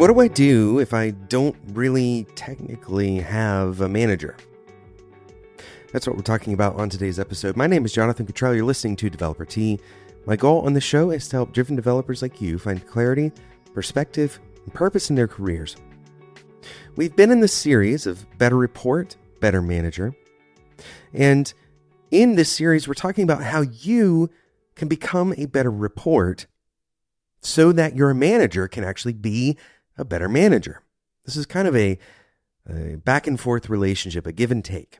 What do I do if I don't really technically have a manager? That's what we're talking about on today's episode. My name is Jonathan Cottrell. You're listening to Developer Tea. My goal on the show is to help driven developers like you find clarity, perspective, and purpose in their careers. We've been in this series of Better Report, Better Manager. And in this series, we're talking about how you can become a better report so that your manager can actually be a better manager. This is kind of a back and forth relationship, a give and take.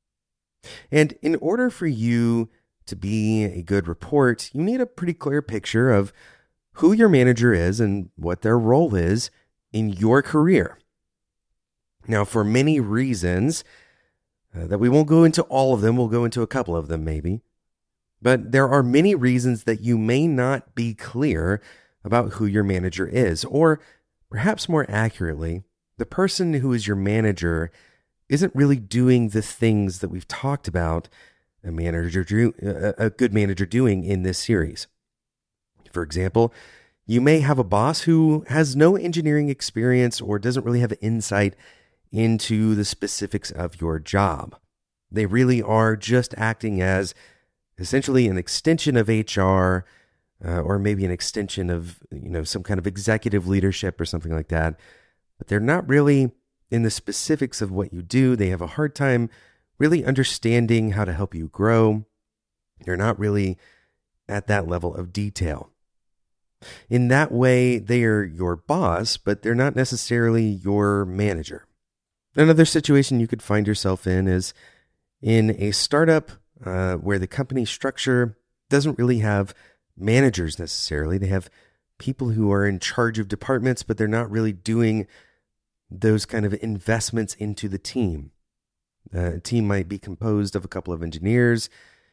And in order for you to be a good report, you need a pretty clear picture of who your manager is and what their role is in your career. Now, for many reasons that we won't go into all of them, we'll go into a couple of them maybe. But there are many reasons that you may not be clear about who your manager is, or perhaps more accurately, the person who is your manager isn't really doing the things that we've talked about a good manager doing in this series. For example, you may have a boss who has no engineering experience or doesn't really have insight into the specifics of your job. They really are just acting as essentially an extension of HR, or maybe an extension of, some kind of executive leadership or something like that. But they're not really in the specifics of what you do. They have a hard time really understanding how to help you grow. They're not really at that level of detail. In that way, they are your boss, but they're not necessarily your manager. Another situation you could find yourself in is in a startup where the company structure doesn't really have managers necessarily. They have people who are in charge of departments, but they're not really doing those kind of investments into the team. A team might be composed of a couple of engineers,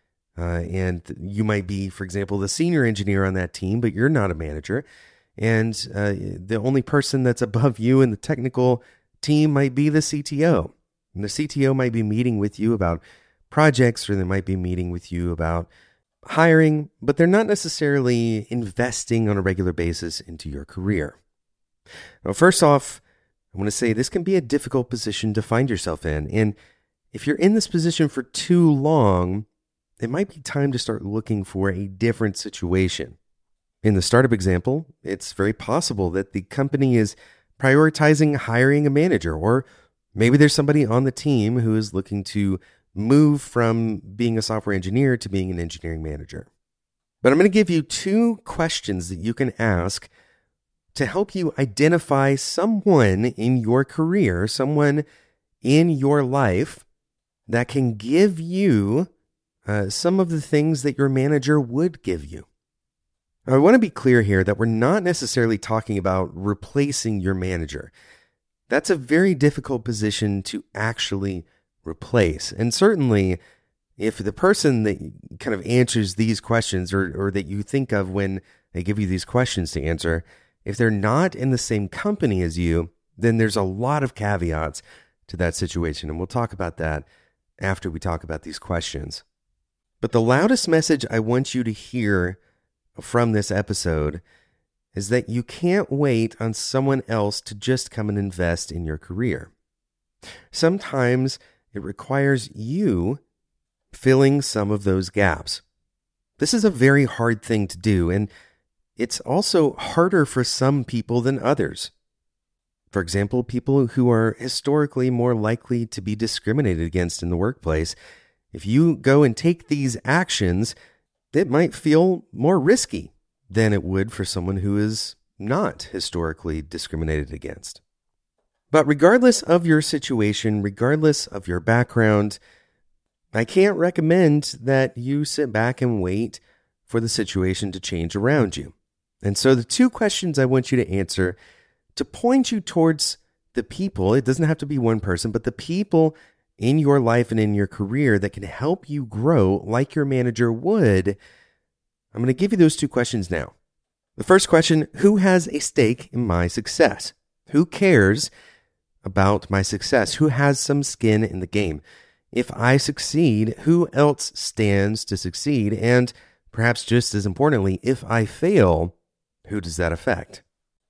and you might be, for example, the senior engineer on that team, but you're not a manager. And the only person that's above you in the technical team might be the CTO. And the CTO might be meeting with you about projects, or they might be meeting with you about hiring, but they're not necessarily investing on a regular basis into your career. Now, first off, I want to say this can be a difficult position to find yourself in. And if you're in this position for too long, it might be time to start looking for a different situation. In the startup example, it's very possible that the company is prioritizing hiring a manager, or maybe there's somebody on the team who is looking to move from being a software engineer to being an engineering manager. But I'm going to give you two questions that you can ask to help you identify someone in your career, someone in your life that can give you some of the things that your manager would give you. Now, I want to be clear here that we're not necessarily talking about replacing your manager. That's a very difficult position to actually replace. And certainly, if the person that kind of answers these questions or that you think of when they give you these questions to answer, if they're not in the same company as you, then there's a lot of caveats to that situation. And we'll talk about that after we talk about these questions. But the loudest message I want you to hear from this episode is that you can't wait on someone else to just come and invest in your career. Sometimes it requires you filling some of those gaps. This is a very hard thing to do, and it's also harder for some people than others. For example, people who are historically more likely to be discriminated against in the workplace. If you go and take these actions, it might feel more risky than it would for someone who is not historically discriminated against. But regardless of your situation, regardless of your background, I can't recommend that you sit back and wait for the situation to change around you. And so the two questions I want you to answer to point you towards the people, it doesn't have to be one person, but the people in your life and in your career that can help you grow like your manager would, I'm going to give you those two questions now. The first question, who has a stake in my success? Who cares about my success? Who has some skin in the game? If I succeed, who else stands to succeed? And perhaps just as importantly, if I fail, who does that affect?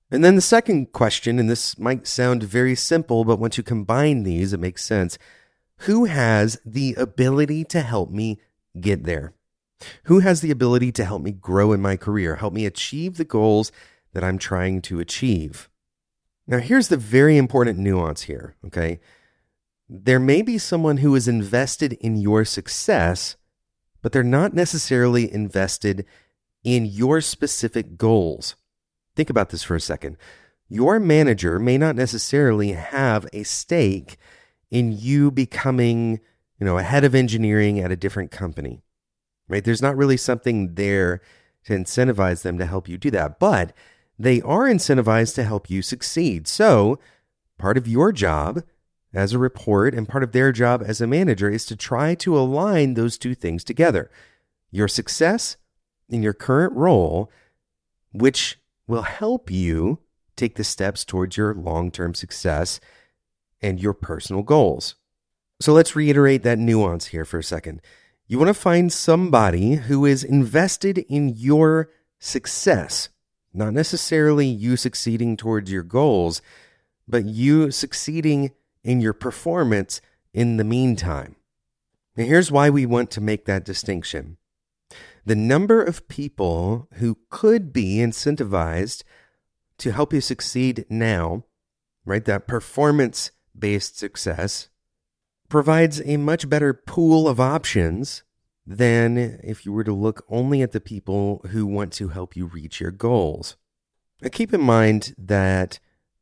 And then the second question, and this might sound very simple, but once you combine these, it makes sense. Who has the ability to help me get there? Who has the ability to help me grow in my career, help me achieve the goals that I'm trying to achieve? Now, here's the very important nuance here, okay? There may be someone who is invested in your success, but they're not necessarily invested in your specific goals. Think about this for a second. Your manager may not necessarily have a stake in you becoming, a head of engineering at a different company, right? There's not really something there to incentivize them to help you do that, but they are incentivized to help you succeed. So part of your job as a report and part of their job as a manager is to try to align those two things together. Your success in your current role, which will help you take the steps towards your long-term success and your personal goals. So let's reiterate that nuance here for a second. You want to find somebody who is invested in your success, not necessarily you succeeding towards your goals, but you succeeding in your performance in the meantime. Now, here's why we want to make that distinction. The number of people who could be incentivized to help you succeed now, right, that performance-based success, provides a much better pool of options than if you were to look only at the people who want to help you reach your goals. Now, keep in mind that,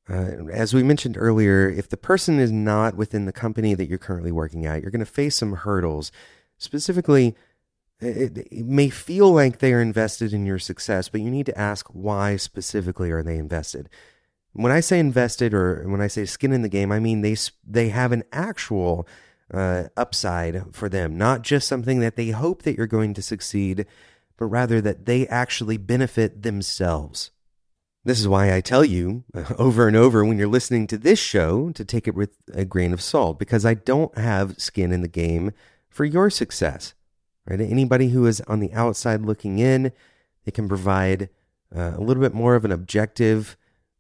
as we mentioned earlier, if the person is not within the company that you're currently working at, you're going to face some hurdles. Specifically, it may feel like they are invested in your success, but you need to ask why specifically are they invested. When I say invested, or when I say skin in the game, I mean they have an actual upside for them, not just something that they hope that you're going to succeed, but rather that they actually benefit themselves. This is why I tell you over and over when you're listening to this show to take it with a grain of salt, because I don't have skin in the game for your success. Right? Anybody who is on the outside looking in, they can provide a little bit more of an objective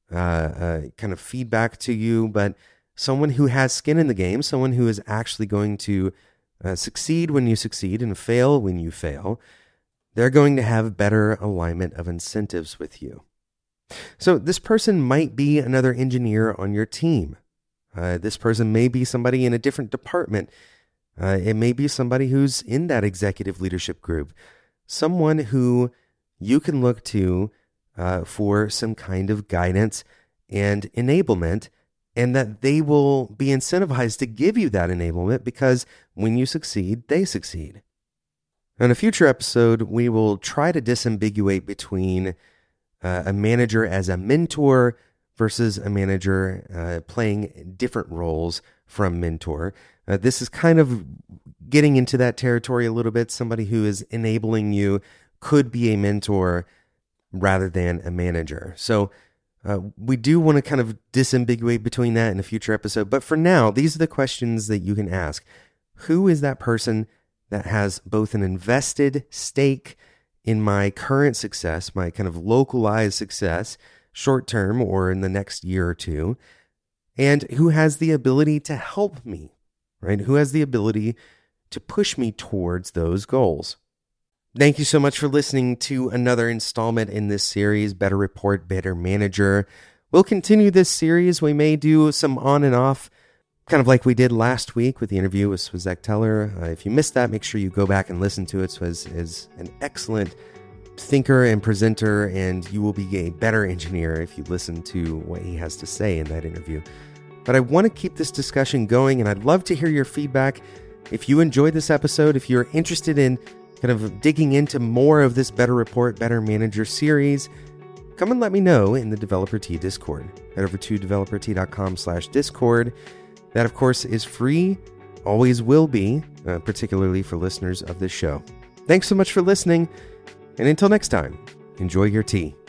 kind of feedback to you, but someone who has skin in the game, someone who is actually going to succeed when you succeed and fail when you fail, they're going to have better alignment of incentives with you. So this person might be another engineer on your team. This person may be somebody in a different department. It may be somebody who's in that executive leadership group, someone who you can look to for some kind of guidance and enablement, and that they will be incentivized to give you that enablement because when you succeed, they succeed. In a future episode, we will try to disambiguate between a manager as a mentor versus a manager playing different roles from mentor. This is kind of getting into that territory a little bit. Somebody who is enabling you could be a mentor rather than a manager. So we do want to kind of disambiguate between that in a future episode. But for now, these are the questions that you can ask. Who is that person that has both an invested stake in my current success, my kind of localized success, short term or in the next year or two, and who has the ability to help me, right? Who has the ability to push me towards those goals? Thank you so much for listening to another installment in this series, Better Report, Better Manager. We'll continue this series. We may do some on and off, kind of like we did last week with the interview with Zach Teller. If you missed that, make sure you go back and listen to it. Swaz is an excellent thinker and presenter, and you will be a better engineer if you listen to what he has to say in that interview. But I want to keep this discussion going, and I'd love to hear your feedback. If you enjoyed this episode, if you're interested in kind of digging into more of this Better Report, Better Manager series, come and let me know in the Developer T Discord. Head over to developert.com/Discord. That, of course, is free, always will be, particularly for listeners of this show. Thanks so much for listening, and until next time, enjoy your tea.